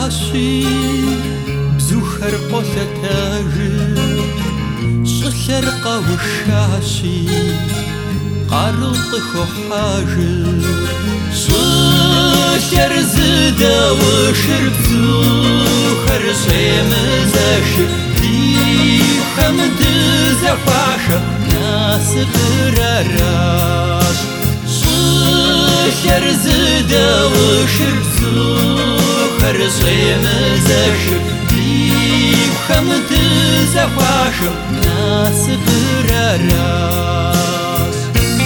شاشي بزوخر قلتاجي شخر قوشاشي قارط خحاجي شخر زدا وشرب زوخر شمزاشي دي حمد زفاشة ناس براراش شخر زدا وشرب زوخر شمزاشي حمد زفاشة ناس براراس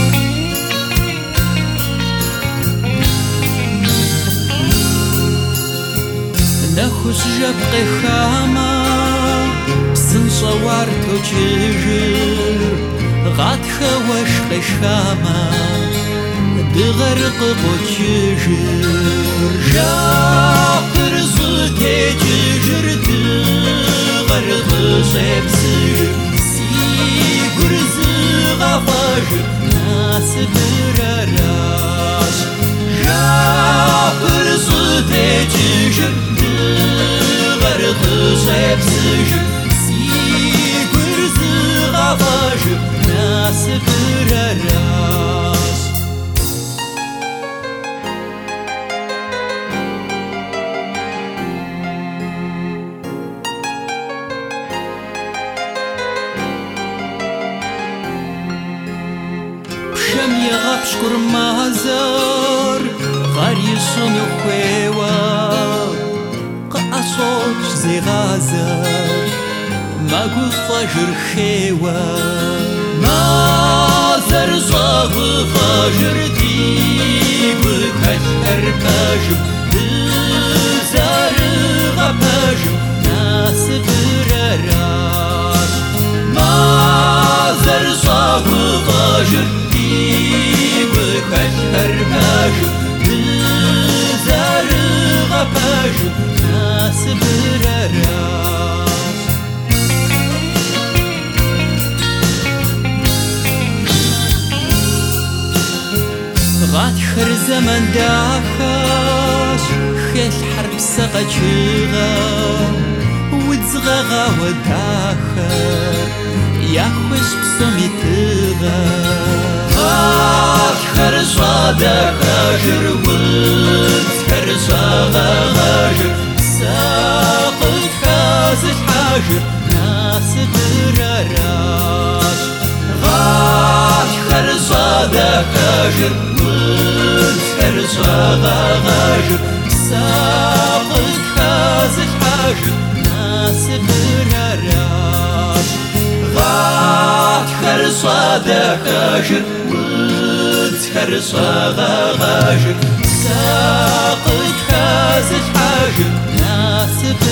نخش جبقي خاما بسن صوار تجيجر غاد خوش قشاما دغرق بجيجر جاقر زلتي جيجر غرق سبسر سيقر زغفاج ناس براراس جاقر زلتي جيجر غرق سبسر سيقر زغفاج ناس براراس شم يغبشكر مازار غاريسون خويوا قاصوش زي غازر ما قل فجر خيوا مازر صاغ فجر ديب كشر باجم زار غباجم ناس براراس مازر صاغ فجر كشر باجم زار غباجم ناس براراس غاد خر زمن داخاش خيل حرب سقجيغا وتزغغا وداخر يا خوش بسميتغا خر صادا خاجر ولد خر صاغا غاجر ساقط خازج حاجر ناس براراس غاد خر صادا خاجر ولد خر صاغا غاجر ساقط خازج حاجر ناس براراس غاد خر صادا خاجر خر صاغا غاجر ساقط خازج حاجر ناس